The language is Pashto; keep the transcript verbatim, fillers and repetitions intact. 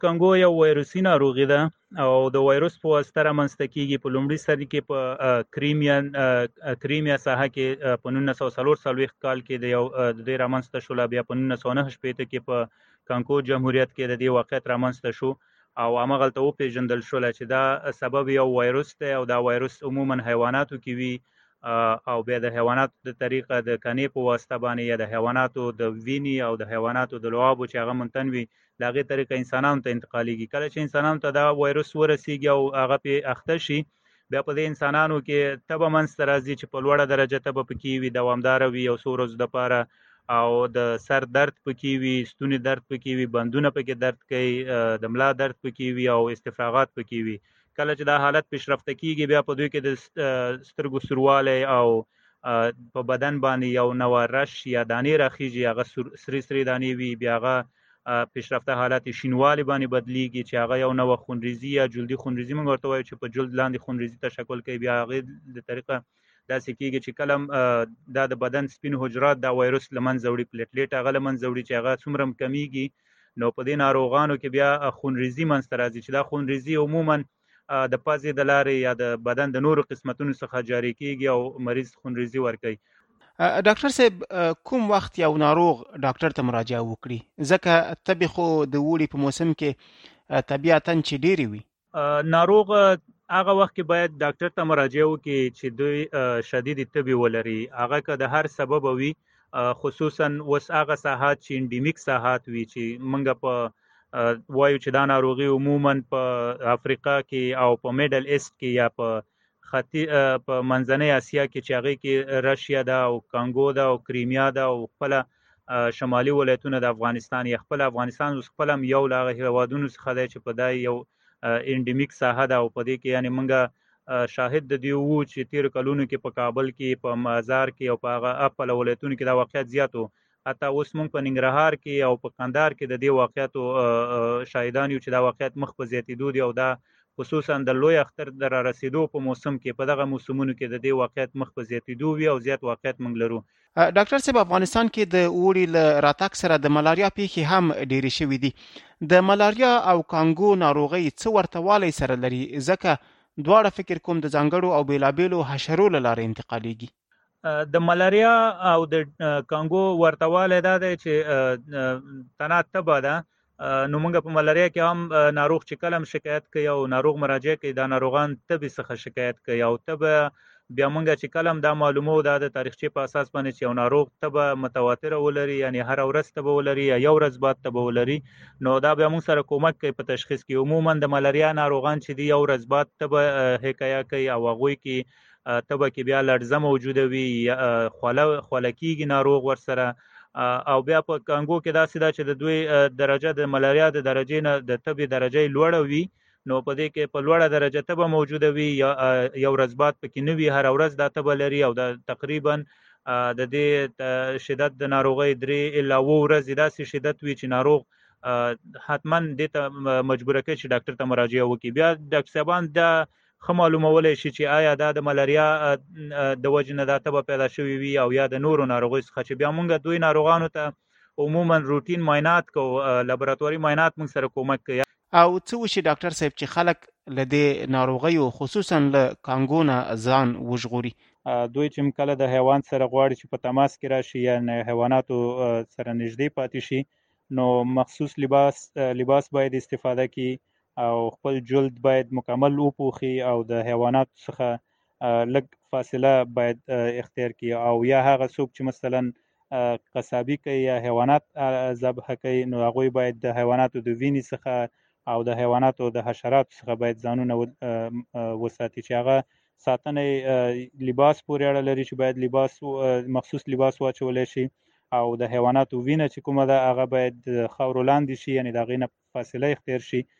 کانګو یو وایروسي ناروغي ده او د وایروس په واسطه رامنځته کیږي. په لومړي سر کې په کریمیان کریمیا ساحه کې په نولس سوه څلور څلوېښت کال کې د یو د دې رامنځته شو. بیا په نولس سوه نهه شپېته کې په کانګو جمهوریت کې د دې واقعیت رامنځته شو او همغلته وپېژندل شول چې دا سبب یو وایروس دی او دا وایروس عموما حیواناتو کې وي او بیا د حیواناتو د طریقه د کنې په واسطه باندې یا د حیواناتو د وینې او د حیواناتو د لعابو چې هغه منتن وي د هغې طریقه انسانانو ته انتقالیږي. کله چې انسانانو ته دا وایروس ورسیږي او هغه پې اخته شي بیا په دې انسانانو کې تبه منځته راځي چې په لوړه درجه تبه پکې وي، دوامداره وي، یو څو ورځو دپاره، او د سر درد پکې وي، ستوني درد پکې وي، بندونه پکې درد کوي، د ملا درد پکې وي او استفراغات پکې وي. کله چې دا حالت پیشرفته کیږي بیا په دوی کې د سترګو سوروالی او په بدن باندې یو نوع رش یا دانې راخیږي، هغه سرې سرې دانې وي. بیا هغه پیشرفته حالت شینوالي باندې بدلیږي چې هغه یو نوع خونریزي یا جلدي خونریزي موږ ورته وایو چې په جلد لاندې خونریزي تشکل کوي. بیا هغې د طریقه داسې کیږي چې کله دا د بدن سپین حجرات دا وایروس له منځه وړي، پلیټلیټ هغه له منځه وړي چې هغه څومره کمیږي نو په دې ناروغانو کې بیا خونریزي منځته راځي چې دا خونریزي عموما د پزې د لارې یا د بدن د نورو قسمتونو څخه جاری کیږي او مریض خونریزي ورکوي. ډاکټر صاحب کوم وخت یو ناروغ ډاکټر ته مراجعه وکړي؟ ځکه تبې خو د اوړي په موسم کې طبیعتاً چې ډېرې وي. ناروغ هغه وخت کې باید ډاکټر ته مراجعه وکړي چې دوی شدید تبې ولري. هغه که د هر سبب وي، خصوصا اوس هغه ساحات چې انډیمیک ساحات وي چې موږ په وایو چې دا ناروغي عموما په افریقا کې او په میډل ایست کې یا په ختی په منځنۍ اسیا کې چې هغې کې رشیا ده او کانګو ده او کریمیا ده او خپله شمالي ولایتونه د افغانستان یا خپل افغانستان اوس خپل هم یو له هغه هېوادونو څخه دی چې په دا یو انډیمیک ساحه ده او په دې کې یعنې موږ شاهد د دې وو چې تېرو کلونو کې په کابل کې، په مزار کې او په هغه اپل ولایتونو کې دا واقعیت زیات و. حتی اوس موږ په ننګرهار کې او په کندهار کې د دې واقعیتو شاهدان یو چې دا واقعیت مخ په زیاتېدو دی او دا خصوصا د لوی اختر د را رسېدو په موسم کې په دغه موسمونو کې د دې واقعیت مخ په زیاتېدو وي او زیات واقعیت موږ لرو. ډاکټر صاحب افغانستان کې د اوړي له راتګ سره د ملاریا پیښې هم ډېرې شوي دي. د ملاریا او کانګو ناروغۍ څه ورته والی سره لري؟ ځکه دواړه فکر کوم د ځانګړو او بېلابېلو حشرو له لارې انتقالیږي. د ملاریا او د کانګو ورته والی دا دی چې تنه تبه ده. نو موږ په ملاریا کې هم ناروغ چې کله هم شکایت کوي او ناروغ مراجعه کوي دا ناروغان تبې څخه شکایت کوي او تبه بیا موږ چې کله هم دا معلومو دا د تاریخچې په اساس باندې چې یو ناروغ تبه متواتره ولري، یعنی هر ورځ تبه ولري یا یو ورځ بعد تبه ولري، نو دا بیا موږ سره کومک کوي په تشخیص کې. عموما د ملاریا ناروغان چې دی یو ورځ بعد تبه حکایه کوي او هغوی کې تبه کې بیا لړزه موجوده وي، خوله خوله کېږي ناروغ ورسره. او بیا په کانګو کې داسې ده چې د دوی درجه د ملاریا د درجې نه د تبې درجه لوړه وي، نو په دې کې په لوړه درجه تبه موجوده وي، یو ورځ بعد پکې نه وي، هر ورځ دا تبه لري او دا تقریبا د دې شدت د ناروغۍ درې الا اووه ورځې داسې شدت وي چې ناروغ حتما دې ته مجبوره کوي چې ډاکټر ته مراجعه وکړي. بیا ډاکټر صاحبان دا ښه معلومولی شي چې آیا دا د ملاریا د وجې نه دا تبه پیدا شوې وي او یا د نورو ناروغیو څخه، چې بیا موږ دوی ناروغانو ته عموما روټین معاینات کوو، لابراتواري معاینات موږ سره کومک کوي. او څه وشي ډاکټر صاحب چې خلک له دې ناروغیو خصوصا له کانګو نه ځان وژغوري؟ دوی چې کله د حیوان سره غواړي چې په تماس کې راشي یا حیواناتو سره نږدې پاتې شي نو مخصوص لباس لباس باید استفاده کړي او خپل جلد باید مکمل وپوښي او د حیواناتو څخه لږ فاصله باید اختیار کړي. او یا هغه څوک چې مثلا قصابي کوي یا حیوانات ذبح کوي نو هغوی باید د حیواناتو د وینې څخه او د حیواناتو د حشراتو څخه باید ځانونه وساتي، چې هغه ساتنې لباس پورې اړه لري چې باید لباس مخصوص لباس واچولی شي او د حیواناتو وینه چې کومه ده هغه باید د خاورو لاندې شي، یعنې د هغې نه فاصله اختیار شي